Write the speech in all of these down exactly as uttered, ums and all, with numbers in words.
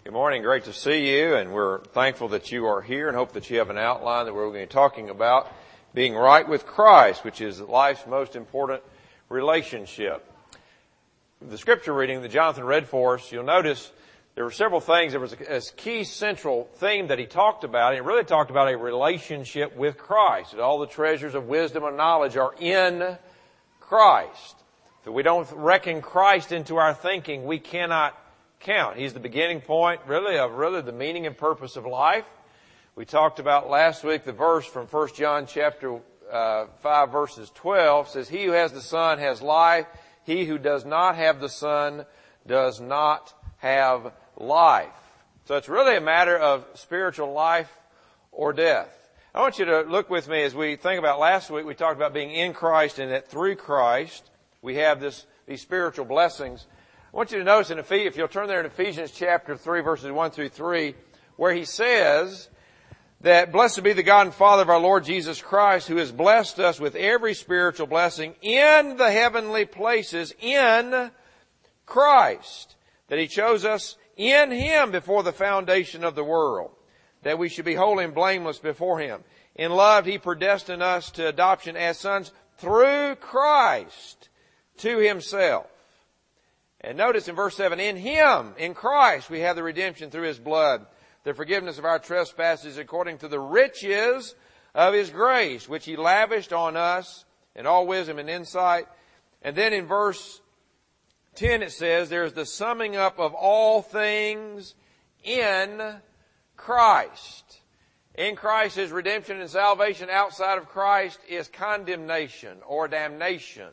Good morning. Great to see you, and we're thankful that you are here and hope that you have an outline that we're going to be talking about being right with Christ, which is life's most important relationship. The scripture reading that Jonathan read for us, you'll notice there were several things. There was a, a key central theme that he talked about. He really talked about a relationship with Christ. That all the treasures of wisdom and knowledge are in Christ. If we don't reckon Christ into our thinking, we cannot count. He's the beginning point, really, of really the meaning and purpose of life. We talked about last week the verse from First John chapter uh, five, verses twelve, says, "He who has the Son has life. He who does not have the Son does not have life." So it's really a matter of spiritual life or death. I want you to look with me as we think about last week. We talked about being in Christ and that through Christ we have this these spiritual blessings. I want you to notice in Ephesians, if you'll turn there in Ephesians chapter three, verses one through three, where he says that blessed be the God and Father of our Lord Jesus Christ, who has blessed us with every spiritual blessing in the heavenly places in Christ, that he chose us in him before the foundation of the world, that we should be holy and blameless before him. In love, he predestined us to adoption as sons through Christ to himself. And notice in verse seven, in him, in Christ, we have the redemption through his blood, the forgiveness of our trespasses according to the riches of his grace, which he lavished on us in all wisdom and insight. And then in verse ten it says, there's the summing up of all things in Christ. In Christ is redemption and salvation. Outside of Christ is condemnation or damnation.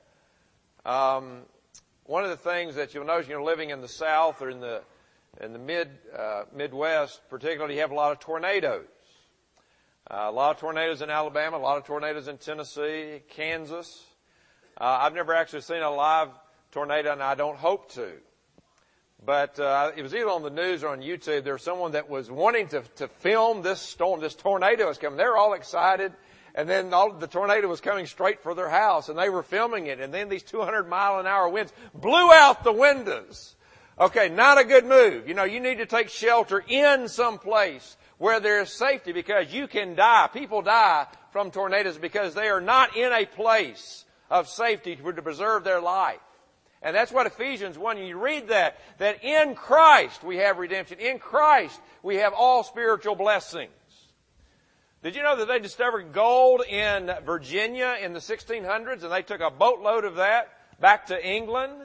Um... One of the things that you'll notice, you're living in the South or in the in the mid uh, Midwest, particularly, you have a lot of tornadoes. Uh, a lot of tornadoes in Alabama, a lot of tornadoes in Tennessee, Kansas. Uh, I've never actually seen a live tornado, and I don't hope to. But uh, it was either on the news or on YouTube. There was someone that was wanting to to film this storm. This tornado is coming. They were all excited. And then all, the tornado was coming straight for their house, and they were filming it. And then these two hundred mile an hour winds blew out the windows. Okay, not a good move. You know, you need to take shelter in some place where there is safety, because you can die. People die from tornadoes because they are not in a place of safety to preserve their life. And that's what Ephesians one, you read that, that in Christ we have redemption. In Christ we have all spiritual blessings. Did you know that they discovered gold in Virginia in the sixteen hundreds, and they took a boatload of that back to England?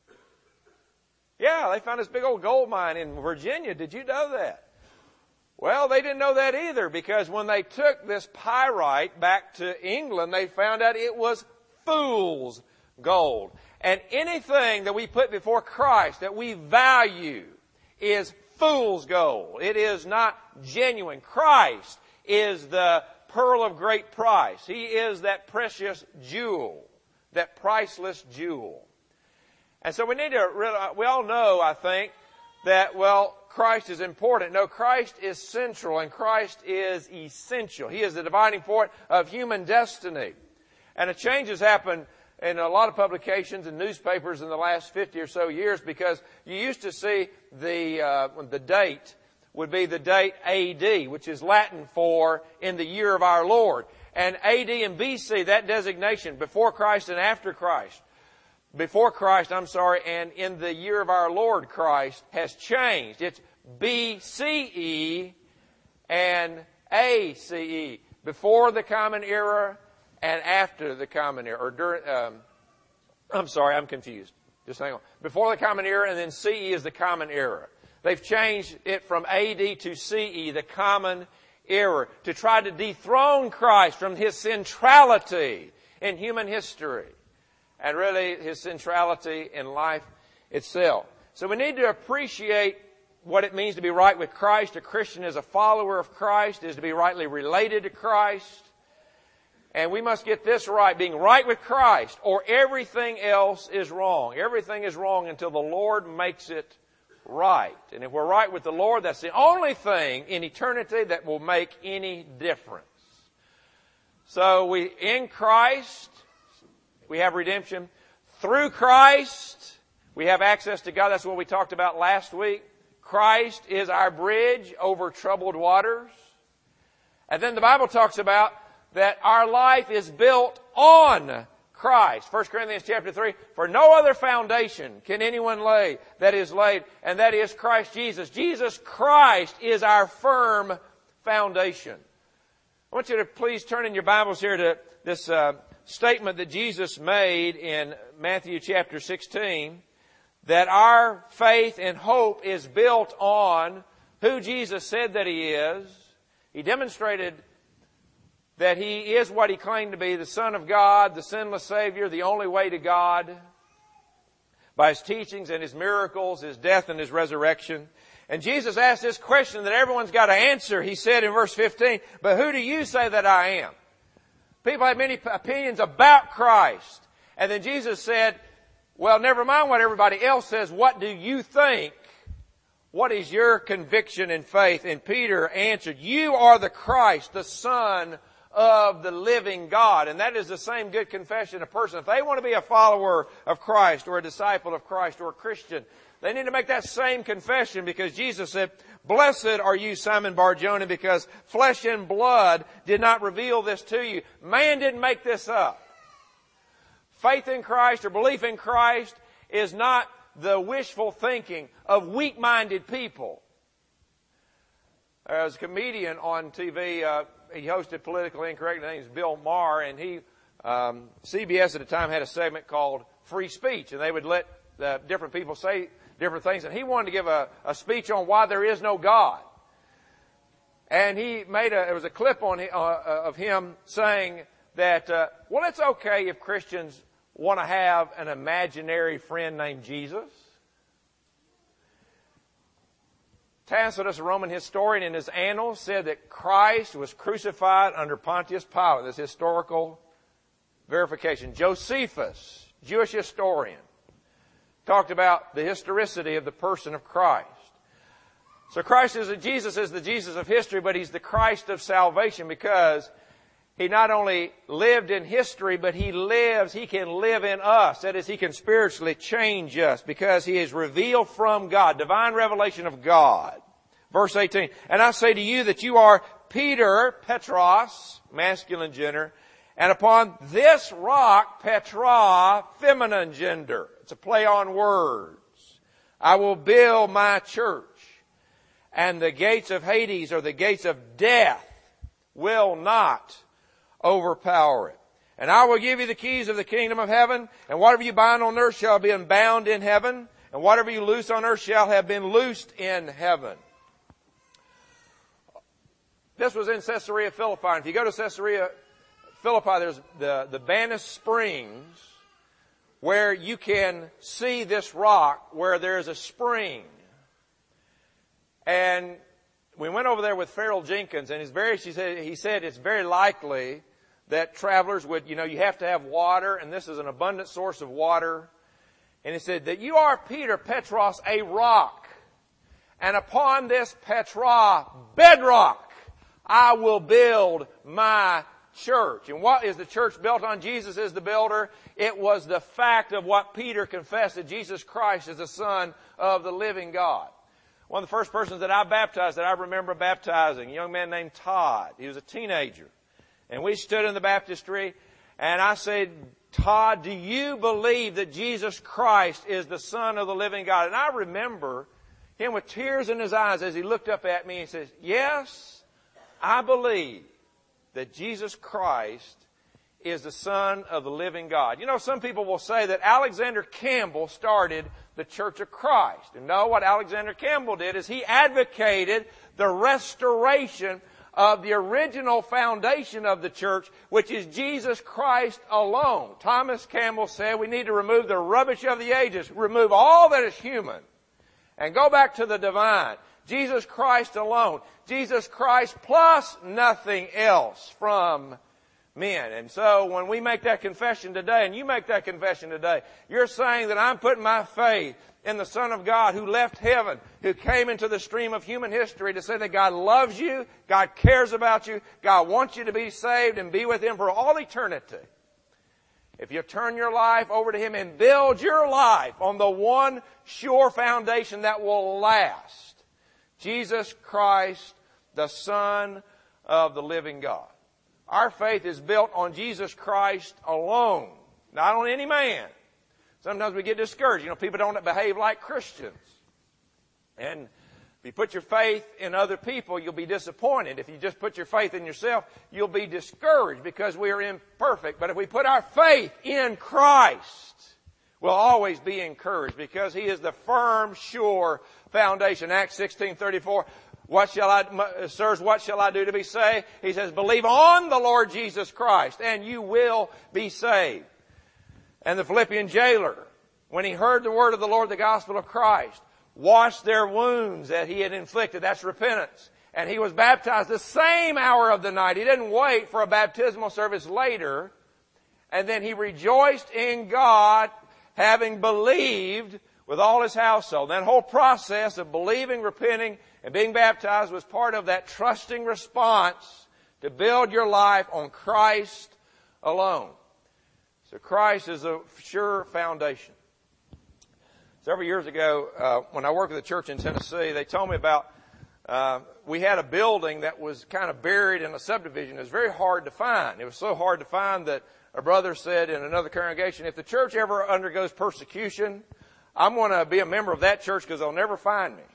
Yeah, they found this big old gold mine in Virginia. Did you know that? Well, they didn't know that either, because when they took this pyrite back to England, they found out it was fool's gold. And anything that we put before Christ that we value is fool's gold. It is not genuine. Christ is the pearl of great price. He is that precious jewel, that priceless jewel. And so we need to, we all know, I think, that, well, Christ is important. No, Christ is central and Christ is essential. He is the dividing point of human destiny. And a change has happened in a lot of publications and newspapers in the last fifty or so years, because you used to see the, uh, the date would be the date A D, which is Latin for in the year of our Lord. And A D and B C, that designation, before Christ and after Christ, before Christ, I'm sorry, and in the year of our Lord Christ, has changed. It's B C E and A C E, before the Common Era and after the Common Era. Or during, um, I'm sorry, I'm confused. Just hang on. Before the Common Era, and then C E is the Common Era. They've changed it from A D to C E, the Common Era, to try to dethrone Christ from his centrality in human history and really his centrality in life itself. So we need to appreciate what it means to be right with Christ. A Christian is a follower of Christ, is to be rightly related to Christ. And we must get this right, being right with Christ, or everything else is wrong. Everything is wrong until the Lord makes it right. And if we're right with the Lord, that's the only thing in eternity that will make any difference. So we, in Christ, we have redemption. Through Christ, we have access to God. That's what we talked about last week. Christ is our bridge over troubled waters. And then the Bible talks about that our life is built on Christ. First Corinthians chapter three, for no other foundation can anyone lay that is laid, and that is Christ Jesus. Jesus Christ is our firm foundation. I want you to please turn in your Bibles here to this uh, statement that Jesus made in Matthew chapter sixteen, that our faith and hope is built on who Jesus said that He is. He demonstrated that He is what He claimed to be, the Son of God, the sinless Savior, the only way to God, by His teachings and His miracles, His death and His resurrection. And Jesus asked this question that everyone's got to answer. He said in verse fifteen, but who do you say that I am? People have many opinions about Christ. And then Jesus said, well, never mind what everybody else says. What do you think? What is your conviction and faith? And Peter answered, you are the Christ, the Son of the living God. And that is the same good confession a person, if they want to be a follower of Christ or a disciple of Christ or a Christian, they need to make that same confession, because Jesus said, blessed are you, Simon Bar-Jonah, because flesh and blood did not reveal this to you. Man didn't make this up. Faith in Christ or belief in Christ is not the wishful thinking of weak-minded people. There was a comedian on T V, uh, he hosted Politically Incorrect, his name is Bill Maher, and he, um, C B S at the time had a segment called Free Speech, and they would let the different people say different things, and he wanted to give a, a speech on why there is no God. And he made a, there was a clip on uh, of him saying that, uh, well, it's okay if Christians want to have an imaginary friend named Jesus. Tacitus, a Roman historian, in his annals said that Christ was crucified under Pontius Pilate. This historical verification. Josephus, Jewish historian, talked about the historicity of the person of Christ. So Christ is a, Jesus is the Jesus of history, but He's the Christ of salvation, because He not only lived in history, but He lives, He can live in us. That is, He can spiritually change us, because He is revealed from God, divine revelation of God. Verse eighteen, and I say to you that you are Peter, Petros, masculine gender, and upon this rock, Petra, feminine gender. It's a play on words. I will build my church, and the gates of Hades, or the gates of death, will not overpower it. And I will give you the keys of the kingdom of heaven, and whatever you bind on earth shall be bound in heaven, and whatever you loose on earth shall have been loosed in heaven. This was in Caesarea Philippi. And if you go to Caesarea Philippi, there's the, the Banus Springs, where you can see this rock where there's a spring. And we went over there with Farrell Jenkins, and it's very, she said, he said it's very likely that travelers would, you know, you have to have water, and this is an abundant source of water. And he said that you are Peter, Petros, a rock. And upon this Petra, bedrock, I will build my church. And what is the church built on? Jesus is the builder. It was the fact of what Peter confessed, that Jesus Christ is the Son of the living God. One of the first persons that I baptized, that I remember baptizing, a young man named Todd. He was a teenager. And we stood in the baptistry, and I said, Todd, do you believe that Jesus Christ is the Son of the living God? And I remember him with tears in his eyes as he looked up at me and says, yes, I believe that Jesus Christ is the Son of the living God. You know, some people will say that Alexander Campbell started the Church of Christ. And no, what Alexander Campbell did is he advocated the restoration of the original foundation of the church, which is Jesus Christ alone. Thomas Campbell said we need to remove the rubbish of the ages, remove all that is human, and go back to the divine. Jesus Christ alone. Jesus Christ plus nothing else from men. And so when we make that confession today, and you make that confession today, you're saying that I'm putting my faith in the Son of God who left heaven, who came into the stream of human history to say that God loves you, God cares about you, God wants you to be saved and be with Him for all eternity. If you turn your life over to Him and build your life on the one sure foundation that will last, Jesus Christ, the Son of the living God. Our faith is built on Jesus Christ alone, not on any man. Sometimes we get discouraged. You know, people don't behave like Christians. And if you put your faith in other people, you'll be disappointed. If you just put your faith in yourself, you'll be discouraged because we are imperfect. But if we put our faith in Christ, we'll always be encouraged because He is the firm, sure foundation. Acts sixteen thirty-four. What shall I, sirs, what shall I do to be saved? He says, believe on the Lord Jesus Christ and you will be saved. And the Philippian jailer, when he heard the word of the Lord, the gospel of Christ, washed their wounds that he had inflicted. That's repentance. And he was baptized the same hour of the night. He didn't wait for a baptismal service later. And then he rejoiced in God, having believed with all his household. That whole process of believing, repenting, and being baptized was part of that trusting response to build your life on Christ alone. So Christ is a sure foundation. Several years ago, uh, when I worked at the church in Tennessee, they told me about, uh, we had a building that was kind of buried in a subdivision. It was very hard to find. It was so hard to find that a brother said in another congregation, if the church ever undergoes persecution, I'm going to be a member of that church because they'll never find me.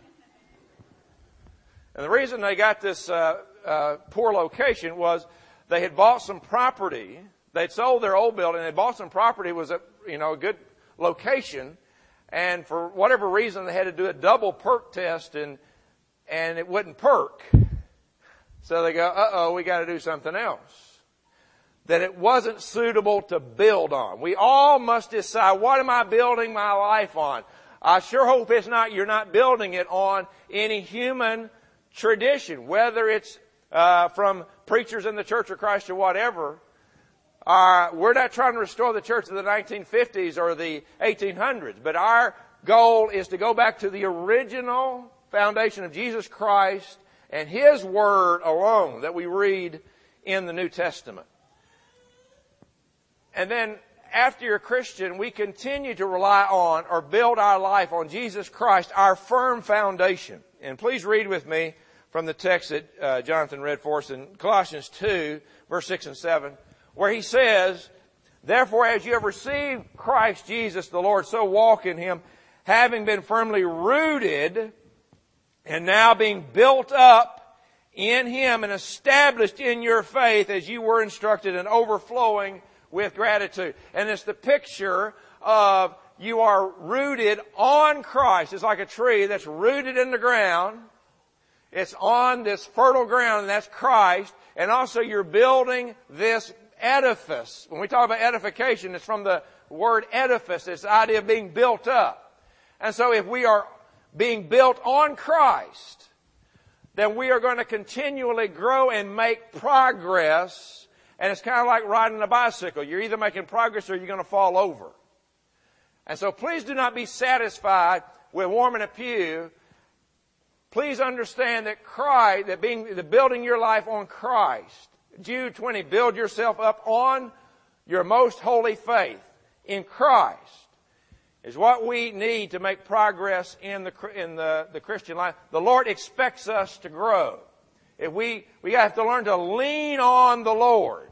And the reason they got this uh, uh, poor location was they had bought some property. They'd sold their old building. They bought some property. It was a, you know, a good location. And for whatever reason, they had to do a double perk test, and and it wouldn't perk. So they go, uh-oh, we got to do something else. That it wasn't suitable to build on. We all must decide, what am I building my life on? I sure hope it's not, you're not building it on any human tradition, whether it's uh, from preachers in the Church of Christ or whatever. Uh, we're not trying to restore the church of the nineteen fifties or the eighteen hundreds, but our goal is to go back to the original foundation of Jesus Christ and His Word alone that we read in the New Testament. And then after you're a Christian, we continue to rely on or build our life on Jesus Christ, our firm foundation. And please read with me from the text that uh, Jonathan read for us in Colossians two, verse six and seven. Where he says, therefore, as you have received Christ Jesus the Lord, so walk in Him, having been firmly rooted and now being built up in Him and established in your faith as you were instructed and overflowing with gratitude. And it's the picture of you are rooted on Christ. It's like a tree that's rooted in the ground. It's on this fertile ground, and that's Christ. And also you're building this edifice. When we talk about edification, it's from the word edifice. It's the idea of being built up. And so if we are being built on Christ, then we are going to continually grow and make progress. And it's kind of like riding a bicycle. You're either making progress or you're going to fall over. And so please do not be satisfied with warming a pew. Please understand that Christ, that being, the building your life on Christ, Jude twenty, build yourself up on your most holy faith in Christ, is what we need to make progress in the in the, the Christian life. The Lord expects us to grow. If we we have to learn to lean on the Lord,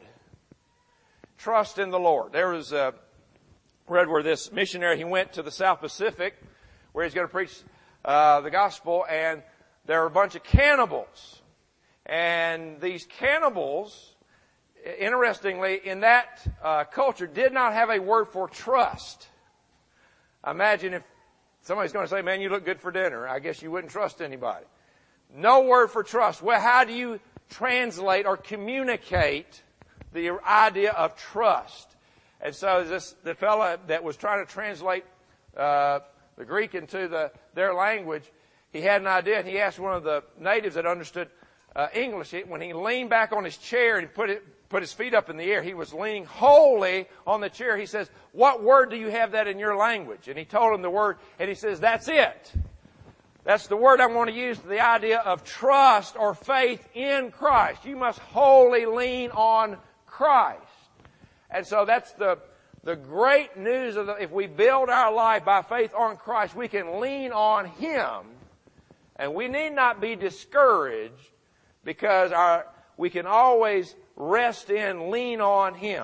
trust in the Lord. There was a read where this missionary, he went to the South Pacific where he's going to preach uh, the gospel, and there were a bunch of cannibals. And these cannibals, interestingly, in that uh, culture, did not have a word for trust. Imagine if somebody's going to say, man, you look good for dinner. I guess you wouldn't trust anybody. No word for trust. Well, how do you translate or communicate the idea of trust? And so this the fellow that was trying to translate uh, the Greek into the their language, he had an idea, and he asked one of the natives that understood Uh, English. When he leaned back on his chair and put it, put his feet up in the air, he was leaning wholly on the chair. He says, what word do you have that in your language? And he told him the word, and he says, that's it. That's the word I want to use, the idea of trust or faith in Christ. You must wholly lean on Christ. And so that's the, the great news of the, if we build our life by faith on Christ, we can lean on Him And we need not be discouraged because our, we can always rest in, lean on Him.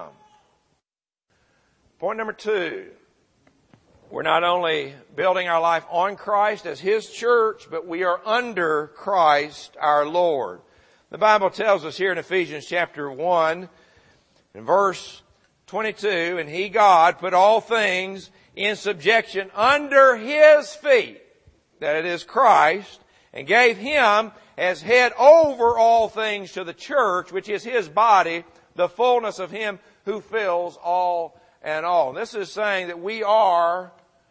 Point number two. We're not only building our life on Christ as His church, but we are under Christ our Lord. The Bible tells us here in Ephesians chapter one, in verse twenty-two, and He, God, put all things in subjection under His feet, that it is Christ, and gave Him as head over all things to the church, which is His body, the fullness of Him who fills all and all. This is saying that we are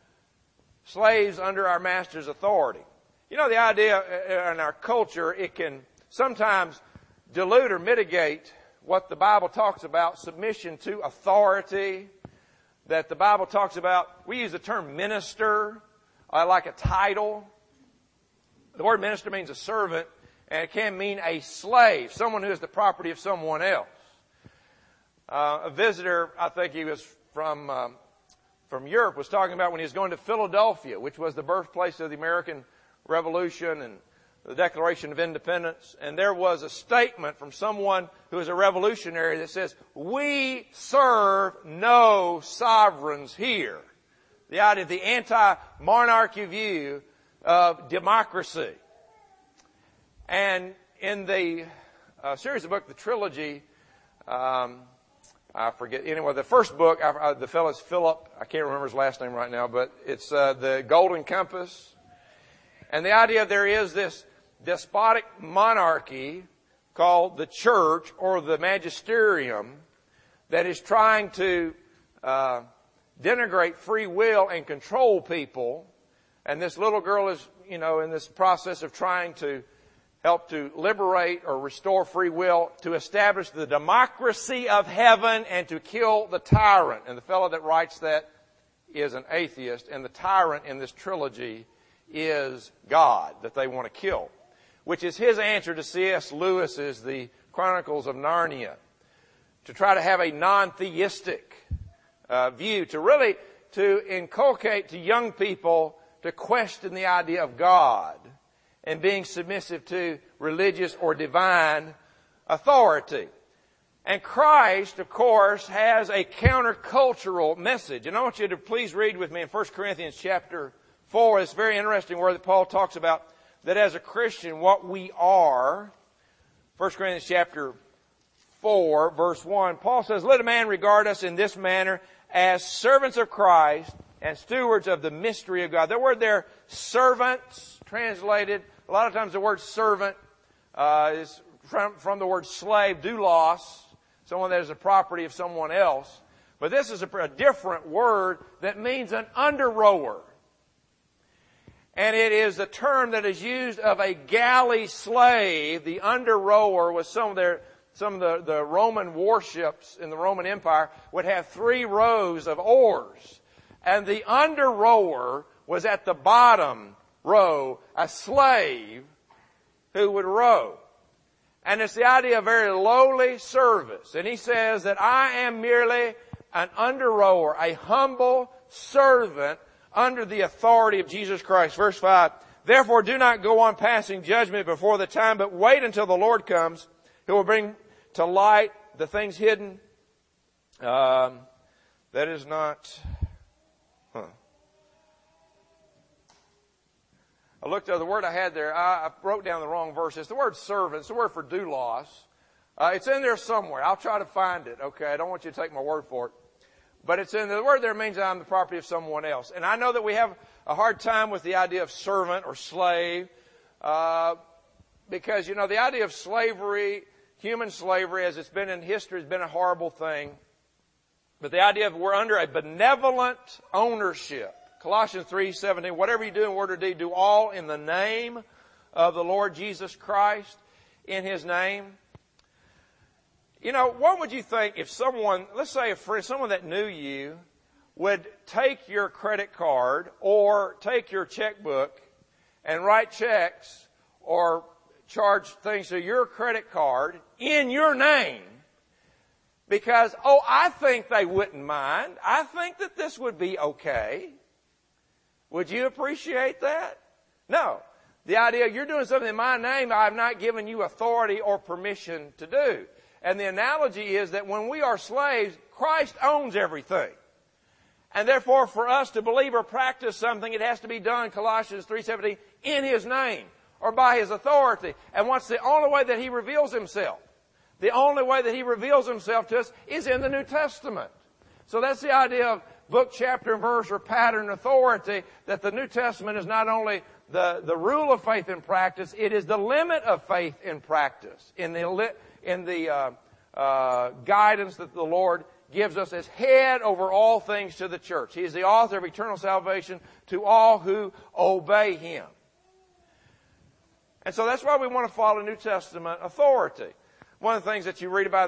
slaves under our master's authority. You know, the idea in our culture, it can sometimes dilute or mitigate what the Bible talks about, submission to authority, that the Bible talks about. We use the term minister, uh, like a title. The word minister means a servant, and it can mean a slave, someone who is the property of someone else. Uh, a visitor, I think he was from um, from Europe, was talking about when he was going to Philadelphia, which was the birthplace of the American Revolution and the Declaration of Independence. And there was a statement from someone who is a revolutionary that says, "We serve no sovereigns here." The idea of the anti-monarchy view of democracy. And in the uh, series of books, the trilogy, um, I forget, anyway, the first book, I, uh, the fellow's Philip, I can't remember his last name right now, but it's uh, the Golden Compass. And the idea there is this despotic monarchy called the church or the magisterium that is trying to uh, denigrate free will and control people. And this little girl is, you know, in this process of trying to help to liberate or restore free will, to establish the democracy of heaven and to kill the tyrant. And the fellow that writes that is an atheist, and the tyrant in this trilogy is God that they want to kill, which is his answer to C S Lewis's The Chronicles of Narnia, to try to have a non-theistic uh, view, to really to inculcate to young people to question the idea of God and being submissive to religious or divine authority. And Christ, of course, has a countercultural message. And I want you to please read with me in First Corinthians chapter four. It's very interesting where Paul talks about that as a Christian, what we are. First Corinthians chapter four, verse one. Paul says, "Let a man regard us in this manner as servants of Christ and stewards of the mystery of God." The word there, servants, translated. A lot of times the word servant uh, is from, from the word slave, doulos, someone that is a property of someone else. But this is a, a different word that means an under-rower. And it is the term that is used of a galley slave. The under-rower was some of their, some of the, the Roman warships in the Roman Empire would have three rows of oars. And the under-rower was at the bottom row, a slave who would row. And it's the idea of very lowly service. And he says that I am merely an under-rower, a humble servant under the authority of Jesus Christ. Verse five, "Therefore do not go on passing judgment before the time, but wait until the Lord comes, who will bring to light the things hidden." Um, that is not... Huh. I looked at the word I had there. I, I wrote down the wrong verse. It's the word servant. It's the word for doulos. Uh, it's in there somewhere. I'll try to find it. Okay, I don't want you to take my word for it. But it's in the word there means I'm the property of someone else. And I know that we have a hard time with the idea of servant or slave. Uh, because, you know, the idea of slavery, human slavery as it's been in history has been a horrible thing. But the idea of we're under a benevolent ownership. Colossians three seventeen, "Whatever you do in word or deed, do all in the name of the Lord Jesus Christ," in His name. You know, what would you think if someone, let's say a friend, someone that knew you, would take your credit card or take your checkbook and write checks or charge things to your credit card in your name because, oh, I think they wouldn't mind. I think that this would be okay. Would you appreciate that? No. The idea, you're doing something in my name I have not given you authority or permission to do. And the analogy is that when we are slaves, Christ owns everything. And therefore, for us to believe or practice something, it has to be done, Colossians three seventeen, in His name or by His authority. And what's the only way that He reveals Himself? The only way that He reveals Himself to us is in the New Testament. So that's the idea of book, chapter, verse, or pattern authority, that the New Testament is not only the, the rule of faith in practice, it is the limit of faith in practice, in the, in the uh, uh, guidance that the Lord gives us as head over all things to the church. He is the author of eternal salvation to all who obey Him. And so that's why we want to follow New Testament authority. One of the things that you read about